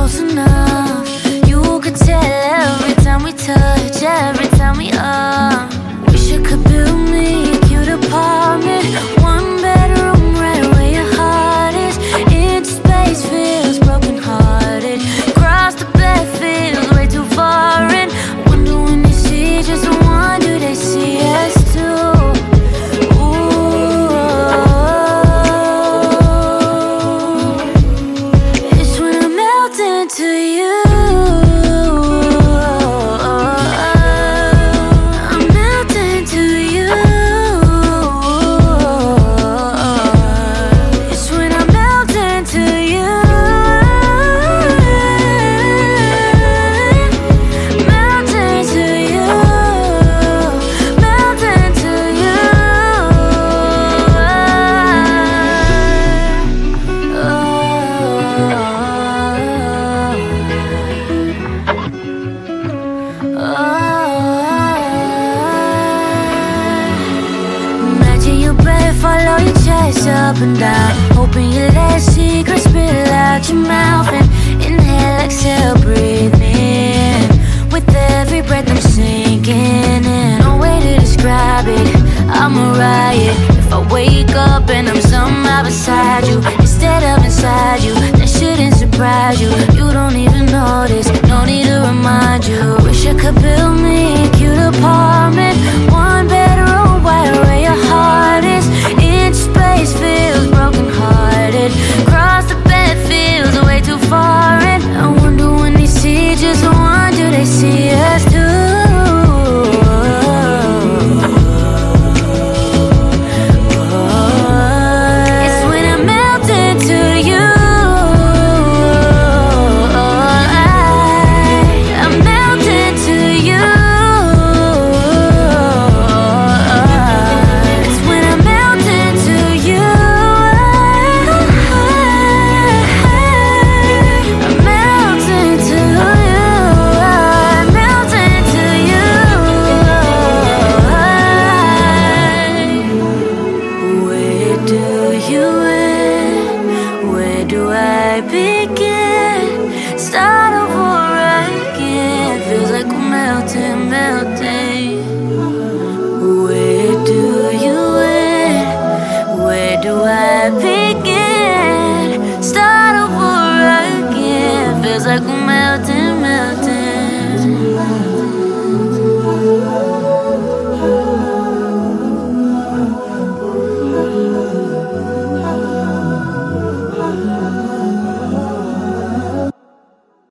close enough. You could tell every time we touch, every time we are. Wish I could build me a cute apartment, one bedroom right where your heart is. Inch space feels broken hearted. Cross the bed feels way too far in. Wonder when they see just one, do they see us too? To you, I'm melting to you. It's when I'm melting to you, melting to you, melting to you. Imagine your breath follow your chest up and down, hoping you let secrets spill out your mouth. And inhale, exhale, breathe in. With every breath I'm sinking in. No way to describe it, I'm a riot. If I wake up and I'm somehow beside you instead of inside you, that shouldn't surprise you. You don't even notice, no need to remind you. Wish I could build me a cute apartment, one bedroom right where your heart is. Inch space feels broken hearted. Cross the bed feels way too far in. I wonder when they see just one, do they see us too? Where do I begin? Start over again. Feels like we're melting, melting. Where do you end? Where do I begin? Start over again. Feels like